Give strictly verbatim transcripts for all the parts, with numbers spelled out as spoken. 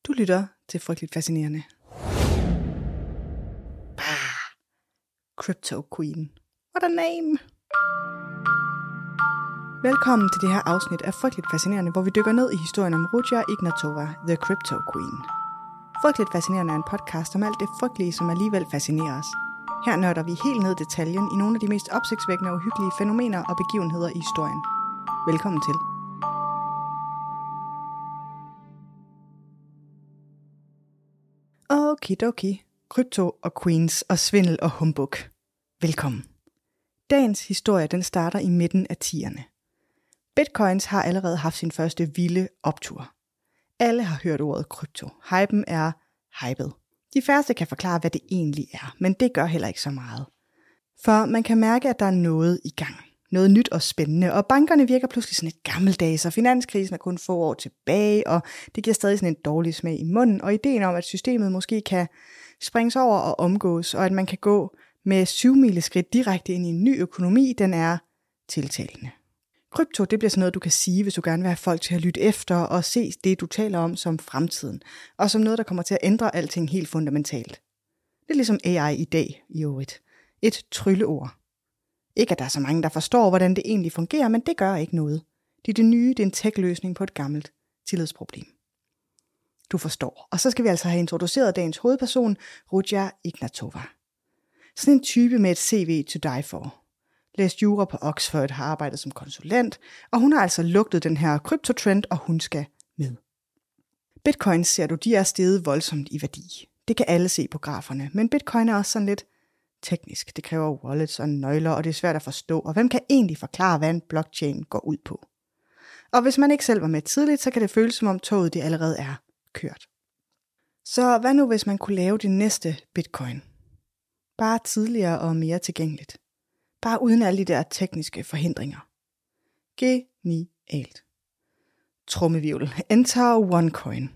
Du lytter til Frygteligt Fascinerende. Bah! Crypto Queen. What a name! Velkommen til det her afsnit af Frygteligt Fascinerende, hvor vi dykker ned i historien om Ruja Ignatova, The Crypto Queen. Frygteligt Fascinerende er en podcast om alt det frygtelige, som alligevel fascinerer os. Her nørder vi helt ned i detaljen i nogle af de mest opsigtsvækkende og uhyggelige fænomener og begivenheder i historien. Velkommen til. Okidoki, krypto og queens og svindel og humbug. Velkommen. Dagens historie den starter i midten af tierne. Bitcoins har allerede haft sin første vilde optur. Alle har hørt ordet krypto. Hypen er hyped. De færreste kan forklare, hvad det egentlig er, men det gør heller ikke så meget. For man kan mærke, at der er noget i gang. Noget nyt og spændende, og bankerne virker pludselig sådan et gammeldags, og finanskrisen er kun få år tilbage, og det giver stadig sådan en dårlig smag i munden, og ideen om, at systemet måske kan sprænges over og omgås, og at man kan gå med syvmileskridt direkte ind i en ny økonomi, den er tiltalende. Krypto, det bliver sådan noget, du kan sige, hvis du gerne vil have folk til at lytte efter og se det, du taler om som fremtiden, og som noget, der kommer til at ændre alting helt fundamentalt. Det er ligesom A I i dag, i øvrigt. Et trylleord. Ikke at der er så mange, der forstår, hvordan det egentlig fungerer, men det gør ikke noget. Det er det nye, det er en tech-løsning på et gammelt tillidsproblem. Du forstår. Og så skal vi altså have introduceret dagens hovedperson, Ruja Ignatova. Sådan en type med et C V to die for. Læst jura på Oxford, har arbejdet som konsulent, og hun har altså lugtet den her kryptotrend, og hun skal med. Bitcoins, ser du, de er steget voldsomt i værdi. Det kan alle se på graferne, men bitcoin er også sådan lidt teknisk. Det kræver wallets og nøgler, og det er svært at forstå, og hvem kan egentlig forklare, hvad en blockchain går ud på? Og hvis man ikke selv var med tidligt, så kan det føles som om toget det allerede er kørt. Så hvad nu, hvis man kunne lave det næste bitcoin? Bare tidligere og mere tilgængeligt. Bare uden alle de der tekniske forhindringer. Genialt. Trommevirvel. Enter OneCoin.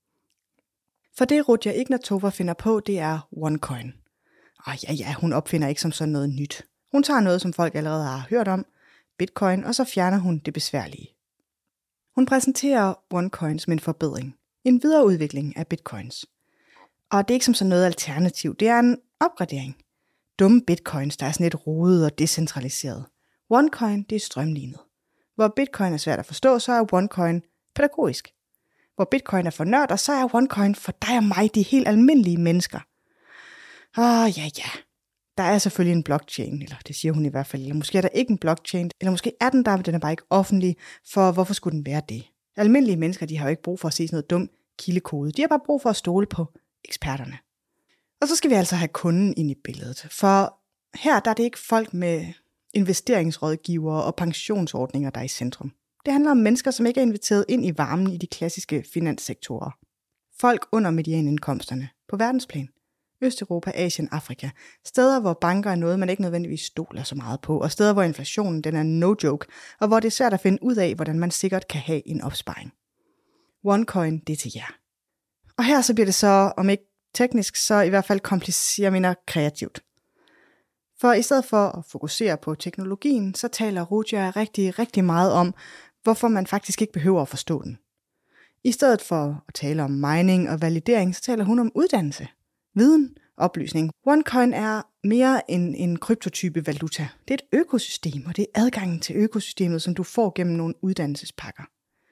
For det Ruja Ignatova finder på, det er OneCoin. Og ja, ja, hun opfinder ikke som sådan noget nyt. Hun tager noget, som folk allerede har hørt om, Bitcoin, og så fjerner hun det besværlige. Hun præsenterer OneCoin som en forbedring. En videreudvikling af Bitcoins. Og det er ikke som sådan noget alternativ, det er en opgradering. Dumme Bitcoins, der er sådan lidt rodet og decentraliseret. OneCoin, det er strømlignet. Hvor Bitcoin er svært at forstå, så er OneCoin pædagogisk. Hvor Bitcoin er for nørder, så er OneCoin for dig og mig, de helt almindelige mennesker. Åh, ja, ja. Der er selvfølgelig en blockchain, eller det siger hun i hvert fald. Eller måske er der ikke en blockchain, eller måske er den der, men den er bare ikke offentlig, for hvorfor skulle den være det? Almindelige mennesker, de har jo ikke brug for at se sådan noget dum kildekode. De har bare brug for at stole på eksperterne. Og så skal vi altså have kunden ind i billedet, for her der er det ikke folk med investeringsrådgivere og pensionsordninger, der er i centrum. Det handler om mennesker, som ikke er inviteret ind i varmen i de klassiske finanssektorer. Folk under medianindkomsterne på verdensplan. Østeuropa, Asien, Afrika. Steder, hvor banker er noget, man ikke nødvendigvis stoler så meget på, og steder, hvor inflationen den er no joke, og hvor det er svært at finde ud af, hvordan man sikkert kan have en opsparing. OneCoin, det er til jer. Og her så bliver det så, om ikke teknisk, så i hvert fald kompliceret, jeg mener kreativt. For i stedet for at fokusere på teknologien, så taler Ruja rigtig, rigtig meget om, hvorfor man faktisk ikke behøver at forstå den. I stedet for at tale om mining og validering, så taler hun om uddannelse. Viden, oplysning. OneCoin er mere end en kryptotype valuta. Det er et økosystem, og det er adgangen til økosystemet, som du får gennem nogle uddannelsespakker.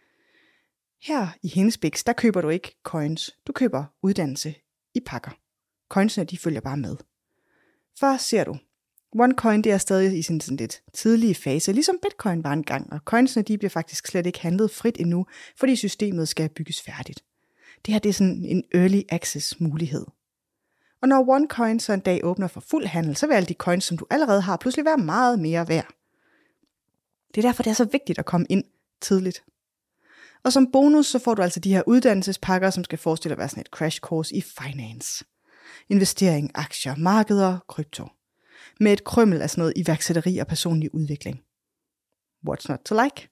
Her i hendes biks, der køber du ikke coins. Du køber uddannelse i pakker. Coinsene, de følger bare med. For ser du, OneCoin det er stadig i sin sådan lidt tidlige fase, ligesom Bitcoin var engang, og coinsene de bliver faktisk slet ikke handlet frit endnu, fordi systemet skal bygges færdigt. Det her det er sådan en early access mulighed. Og når OneCoin så en dag åbner for fuld handel, så vil alle de coins, som du allerede har, pludselig være meget mere værd. Det er derfor, det er så vigtigt at komme ind tidligt. Og som bonus, så får du altså de her uddannelsespakker, som skal forestille at være sådan et crash course i finance. Investering, aktier, markeder, krypto. Med et krymmel af sådan noget iværksætteri og personlig udvikling. What's not to like?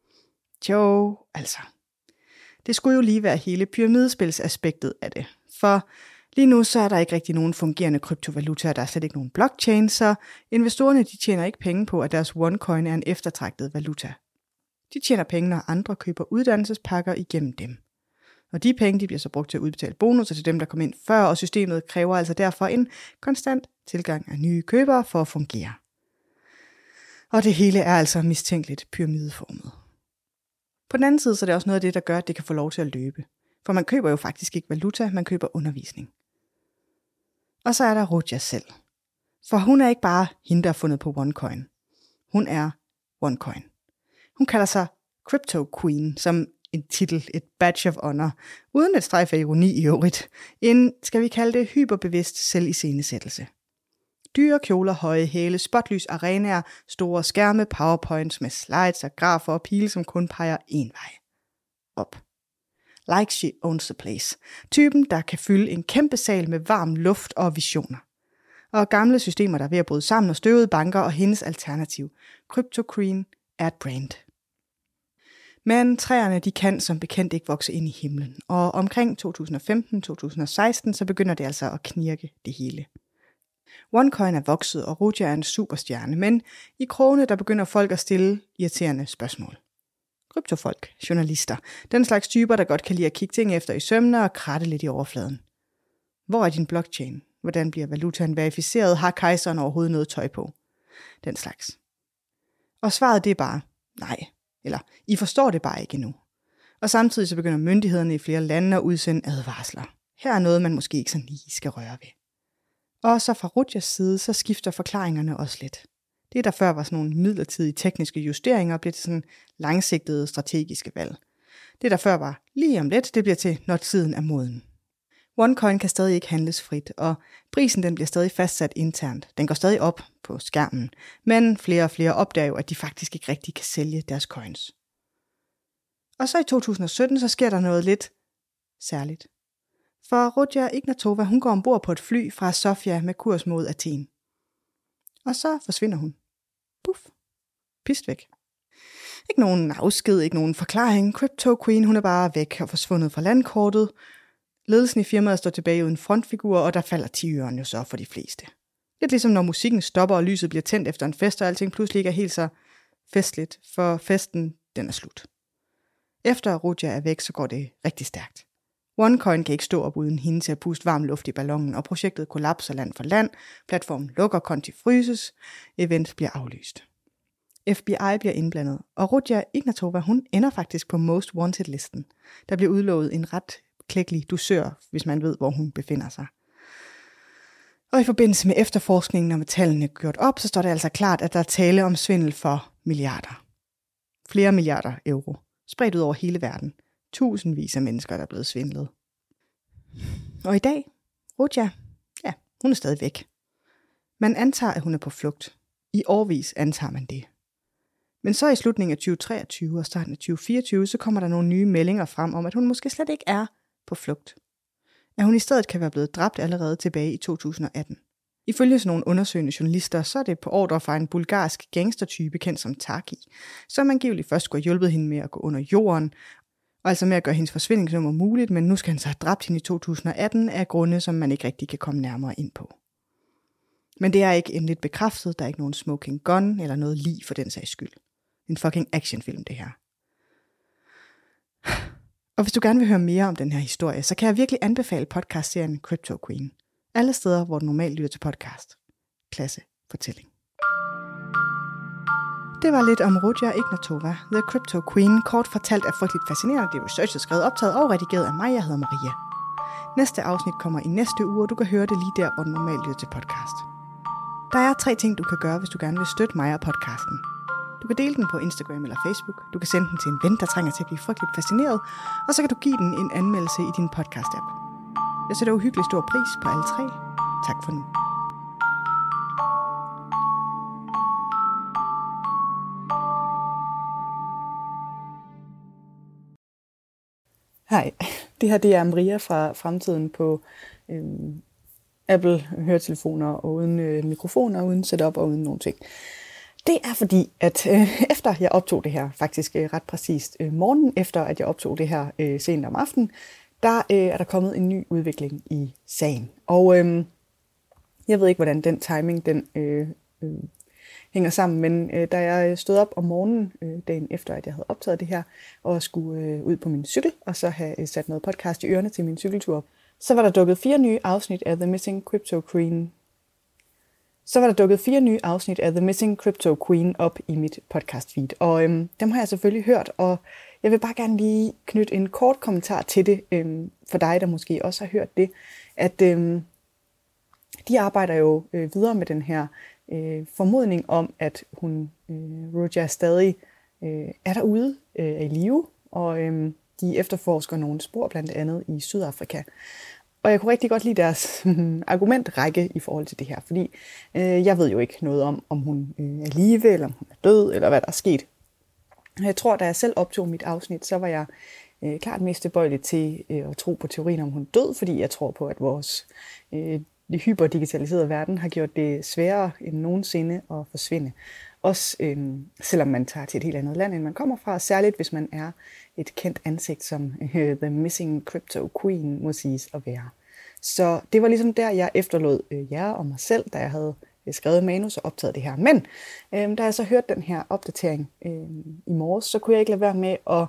Jo, altså. Det skulle jo lige være hele pyramidespilsaspektet af det. For lige nu så er der ikke rigtig nogen fungerende kryptovalutaer, der er slet ikke nogen blockchain, så investorerne de tjener ikke penge på, at deres OneCoin er en eftertragtet valuta. De tjener penge, når andre køber uddannelsespakker igennem dem. Og de penge de bliver så brugt til at udbetale bonusser til dem, der kom ind før, og systemet kræver altså derfor en konstant tilgang af nye købere for at fungere. Og det hele er altså mistænkeligt pyramideformet. På den anden side så er det også noget af det, der gør, at det kan få lov til at løbe. For man køber jo faktisk ikke valuta, man køber undervisning. Og så er der Ruja selv. For hun er ikke bare hende, der er fundet på OneCoin. Hun er OneCoin. Hun kalder sig Crypto Queen, som en titel, et badge of honor, uden et strejf af ironi i øvrigt. En, skal vi kalde det, hyperbevidst selviscenesættelse. Dyre kjoler, høje hæle, spotlys arenaer, store skærme, powerpoints med slides og grafer og pile, som kun peger én vej. Op. Like she owns the place. Typen, der kan fylde en kæmpe sal med varm luft og visioner. Og gamle systemer, der er ved at bryde sammen, og støvede banker og hendes alternativ. Crypto Queen er et brand. Men træerne de kan som bekendt ikke vokse ind i himlen, og omkring to tusind og femten til to tusind og seksten så begynder det altså at knirke det hele. OneCoin er vokset, og Ruja er en superstjerne, men i krogene der begynder folk at stille irriterende spørgsmål. Kryptofolk, journalister, den slags typer, der godt kan lide at kigge ting efter i sømmene og kratte lidt i overfladen. Hvor er din blockchain? Hvordan bliver valutaen verificeret? Har kejseren overhovedet noget tøj på? Den slags. Og svaret det er bare nej. Eller, I forstår det bare ikke endnu. Og samtidig så begynder myndighederne i flere lande at udsende advarsler. Her er noget, man måske ikke sådan lige skal røre ved. Og så fra Rujas side, så skifter forklaringerne også lidt. Det, der før var sådan nogle midlertidige tekniske justeringer, bliver til sådan langsigtede strategiske valg. Det, der før var lige om lidt, det bliver til, når tiden er moden. OneCoin kan stadig ikke handles frit, og prisen den bliver stadig fastsat internt. Den går stadig op på skærmen, men flere og flere opdager jo, at de faktisk ikke rigtig kan sælge deres coins. Og så i to tusind og sytten, så sker der noget lidt særligt. For Ruja Ignatova, hun går ombord på et fly fra Sofia med kurs mod Athen. Og så forsvinder hun. Puff. Pist væk. Ikke nogen afsked, ikke nogen forklaring. Crypto Queen, hun er bare væk og forsvundet fra landkortet. Ledelsen i firmaet står tilbage uden frontfigur, og der falder tiøren jo så for de fleste. Lidt ligesom når musikken stopper, og lyset bliver tændt efter en fest, og alting pludselig ikke er helt så festligt, for festen, den er slut. Efter Ruja er væk, så går det rigtig stærkt. OneCoin kan ikke stå op uden hende til at puste varm luft i ballonen, og projektet kollapser land for land, platformen lukker, konti fryses, event bliver aflyst. F B I bliver indblandet, og Ruja Ignatova, hun ender faktisk på Most Wanted-listen. Der bliver udlovet en ret klækkelig dusør, hvis man ved, hvor hun befinder sig. Og i forbindelse med efterforskningen og med tallene gjort op, så står det altså klart, at der er tale om svindel for milliarder. Flere milliarder euro, spredt ud over hele verden. Tusindvis af mennesker, der er blevet svindlet. Og i dag, Ruja, ja, hun er stadig væk. Man antager, at hun er på flugt. I årevis antager man det. Men så i slutningen af tyve treogtyve og starten af tyve fireogtyve, så kommer der nogle nye meldinger frem om, at hun måske slet ikke er på flugt. At hun i stedet kan være blevet dræbt allerede tilbage i to tusind og atten. Ifølge sådan nogle undersøgende journalister, så er det på ordre fra en bulgarsk gangstertype kendt som Taki, som angiveligt først skulle have hjulpet hende med at gå under jorden, og altså med at gøre hendes forsvindingsnummer muligt, men nu skal han så have dræbt hende i to tusind og atten af grunde, som man ikke rigtig kan komme nærmere ind på. Men det er ikke endeligt bekræftet, der er ikke nogen smoking gun eller noget lig for den sags skyld. En fucking actionfilm det her. Og hvis du gerne vil høre mere om den her historie, så kan jeg virkelig anbefale podcastserien Crypto Queen. Alle steder, hvor du normalt lytter til podcast. Klasse fortælling. Det var lidt om Ruja Ignatova, The Crypto Queen, kort fortalt er frygteligt fascinerende. Det er researchet, skrevet, optaget og redigeret af mig. Jeg hedder Maria. Næste afsnit kommer i næste uge, og du kan høre det lige der, hvor du normalt lytter til podcast. Der er tre ting, du kan gøre, hvis du gerne vil støtte mig og podcasten. Du kan dele den på Instagram eller Facebook. Du kan sende den til en ven, der trænger til at blive frygteligt fascineret. Og så kan du give den en anmeldelse i din podcast-app. Jeg sætter uhyggelig stor pris på alle tre. Tak for nu. Hej, det her det er Maria fra fremtiden på øhm, Apple høretelefoner og uden øh, mikrofoner, uden setup og uden nogen ting. Det er fordi, at øh, efter jeg optog det her, faktisk øh, ret præcist øh, morgenen efter, at jeg optog det her øh, sent om aftenen, der øh, er der kommet en ny udvikling i sagen. Og øh, jeg ved ikke, hvordan den timing den, øh, øh, hænger sammen. Men øh, da jeg stod op om morgenen, øh, dagen efter, at jeg havde optaget det her, og skulle øh, ud på min cykel, og så have øh, sat noget podcast i ørerne til min cykeltur, så var der dukket fire nye afsnit af The Missing Crypto Queen. Så var der dukket fire nye afsnit af The Missing Crypto Queen op i mit podcast feed. Og øhm, dem har jeg selvfølgelig hørt, og jeg vil bare gerne lige knytte en kort kommentar til det, øhm, for dig, der måske også har hørt det, at øhm, de arbejder jo øh, videre med den her øh, formodning om, at hun, øh, Roja, stadig øh, er derude, øh, er i live, og øh, de efterforsker nogle spor, blandt andet i Sydafrika. Og jeg kunne rigtig godt lide deres argumentrække i forhold til det her, fordi øh, jeg ved jo ikke noget om, om hun øh, er live, eller om hun er død, eller hvad der er sket. Jeg tror, da jeg selv optog mit afsnit, så var jeg øh, klart mest tilbøjelig til øh, at tro på teorien om hun er død, fordi jeg tror på, at vores øh, det hyperdigitaliserede verden har gjort det sværere end nogensinde at forsvinde. Også øh, selvom man tager til et helt andet land, end man kommer fra, særligt hvis man er et kendt ansigt, som øh, The Missing Crypto Queen må siges at være. Så det var ligesom der, jeg efterlod øh, jer og mig selv, da jeg havde skrevet manus og optaget det her. Men øh, da jeg så hørte den her opdatering øh, i morges, så kunne jeg ikke lade være med at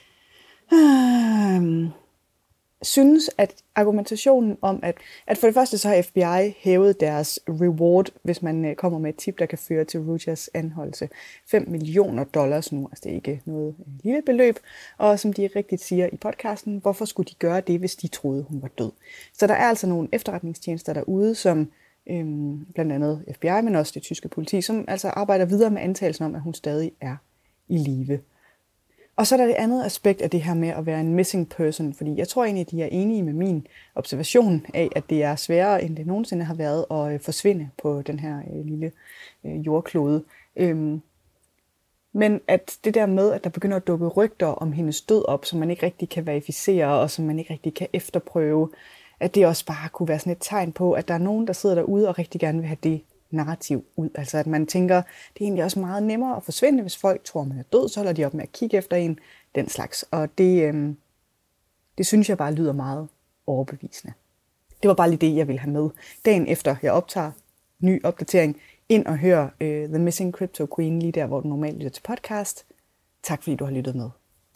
øh, synes, at argumentationen om, at, at for det første så har F B I hævet deres reward, hvis man øh, kommer med et tip, der kan føre til Rojas anholdelse. fem millioner dollars nu, altså det er ikke noget øh, lille beløb. Og som de rigtigt siger i podcasten, hvorfor skulle de gøre det, hvis de troede, hun var død? Så der er altså nogle efterretningstjenester derude, som øhm, blandt andet F B I, men også det tyske politi, som altså arbejder videre med antagelsen om, at hun stadig er i live. Og så er der det andet aspekt af det her med at være en missing person, fordi jeg tror egentlig, at de er enige med min observation af, at det er sværere, end det nogensinde har været at forsvinde på den her øh, lille øh, jordklode. Øhm, men at det der med, at der begynder at dukke rygter om hendes død op, som man ikke rigtig kan verificere, og som man ikke rigtig kan efterprøve, at det også bare kunne være sådan et tegn på, at der er nogen, der sidder derude og rigtig gerne vil have det narrativ ud. Altså at man tænker, det er egentlig også meget nemmere at forsvinde, hvis folk tror, man er død, så holder de op med at kigge efter en, den slags. Og det, øhm, det synes jeg bare lyder meget overbevisende. Det var bare lige det, jeg ville have med. Dagen efter jeg optager ny opdatering, ind og hør øh, The Missing Crypto Queen lige der, hvor du normalt lytter til podcast. Tak fordi du har lyttet med.